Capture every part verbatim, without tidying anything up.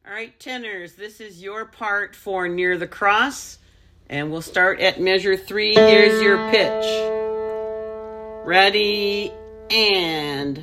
All right, tenors, this is your part for Near the Cross, and we'll start at measure three. Here's your pitch. Ready, and...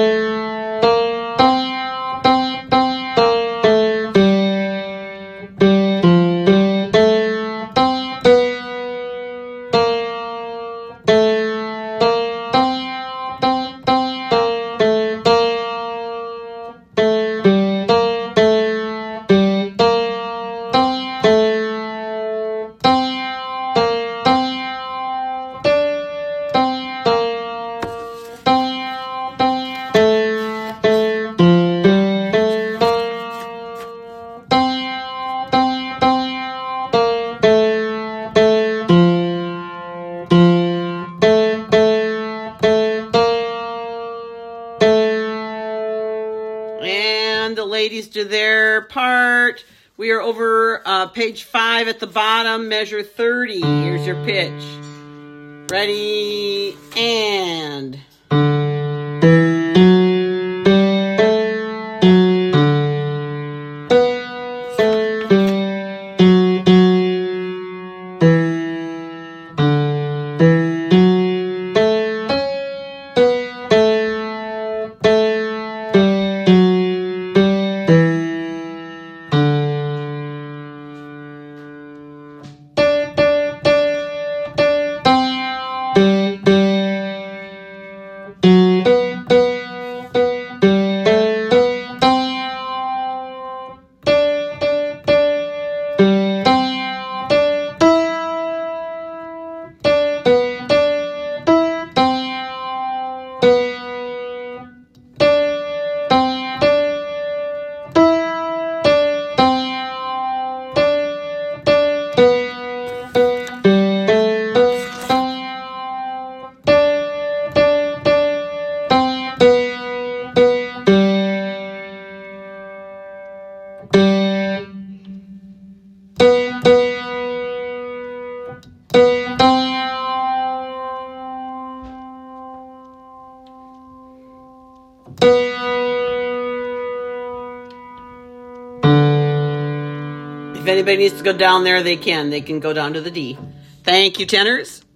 And the ladies do their part. We are over uh, page five at the bottom, measure thirty. Here's your pitch. Ready, and... If anybody needs to go down there, they can. They can go down to the D. Thank you, tenors.